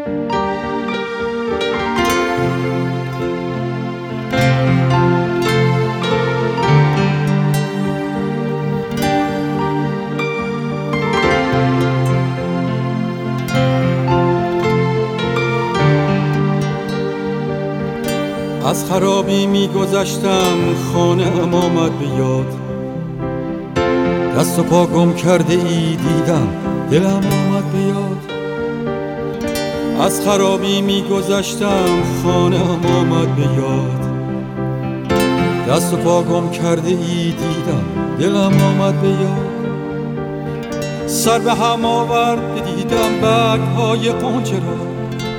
از خرابی میگذشتم خانه ام آمد به یاد، دست و پا گم کرده ای دیدم دلم آمد به یاد. از خرابی میگذشتم خانه ام آمد به یاد، دست و پا گم کرده ای دیدم دلم آمد به یاد. سر به هم آورد دیدم برگ‌های غنچه را،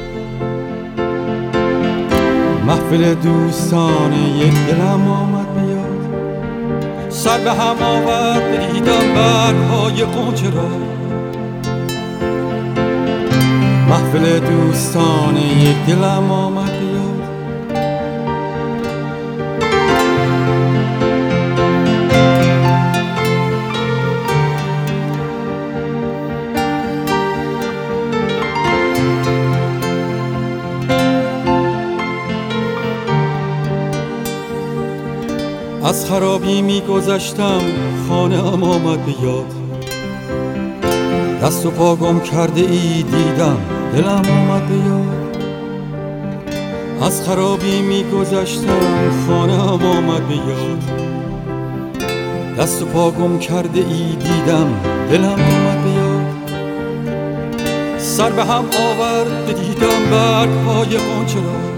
محفل دوستان یک دلم آمد به یاد. سر به هم آورد دیدم برگ‌های غنچه را، محفل دوستان یک دلم آمد به یاد. از خرابی میگذشتم خانه ام آمد به یاد، دست و پا گم کرده ای دیدم دلم آمد به یاد. از خرابی میگذشتم خانه ام آمد به یاد، دست و پا گم کرده ای دیدم دلم آمد به یاد. سر به هم آورد دیدم برگ‌های غنچه را،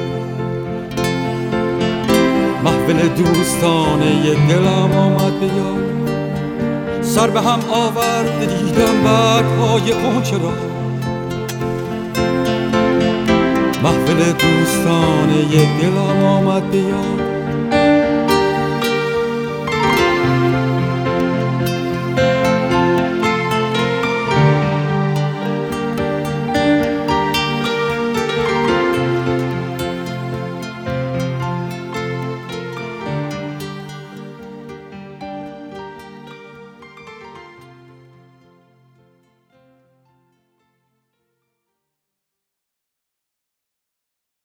محفل دوستان یک دلم آمد به یاد. سر به هم آورد دیدم برگ‌های غنچه را، محفل دوستان یک دلم آمد به یاد.